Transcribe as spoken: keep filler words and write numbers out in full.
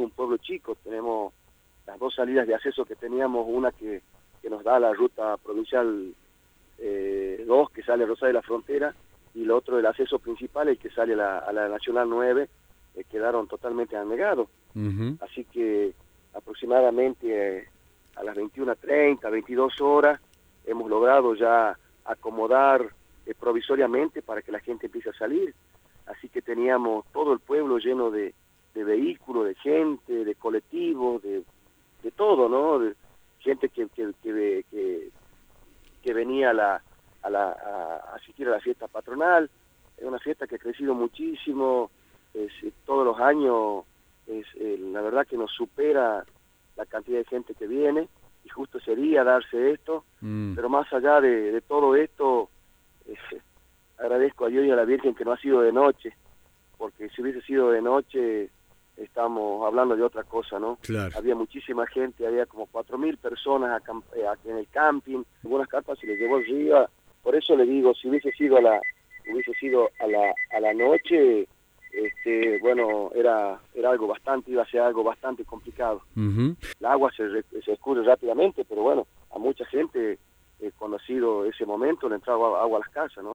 un pueblo chico, tenemos las dos salidas de acceso que teníamos, una que, que nos da a la ruta provincial eh, dos, que sale a Rosario de la Frontera, y el otro, el acceso principal, el que sale a la, a la Nacional nueve, eh, quedaron totalmente anegados. Uh-huh. Así que aproximadamente eh, a las veintiuna treinta, veintidós horas, hemos logrado ya acomodar eh, provisoriamente para que la gente empiece a salir. Así que teníamos todo el pueblo lleno de, de vehículos, de gente, de colectivos, de, de todo, ¿no? De gente que, que, que, que, que venía a, la, a, la, a asistir a la fiesta patronal. Es una fiesta que ha crecido muchísimo, es, todos los años, es, eh, la verdad que nos supera la cantidad de gente que viene, y justo sería darse esto, mm. pero más allá de, de todo esto, eh, agradezco a Dios y a la Virgen que no ha sido de noche, porque si hubiese sido de noche, estamos hablando de otra cosa, ¿no? Claro. Había muchísima gente, había como cuatro mil personas acá, aquí en el camping, algunas carpas se les llevó el río, por eso le digo, si hubiese sido a la, hubiese sido a la, a la noche, este, bueno, era, era algo bastante, iba a ser algo bastante complicado. Uh-huh. El agua se, se escurre rápidamente, pero bueno, a mucha gente, eh, conocido ese momento, le entraba agua a las casas, ¿no?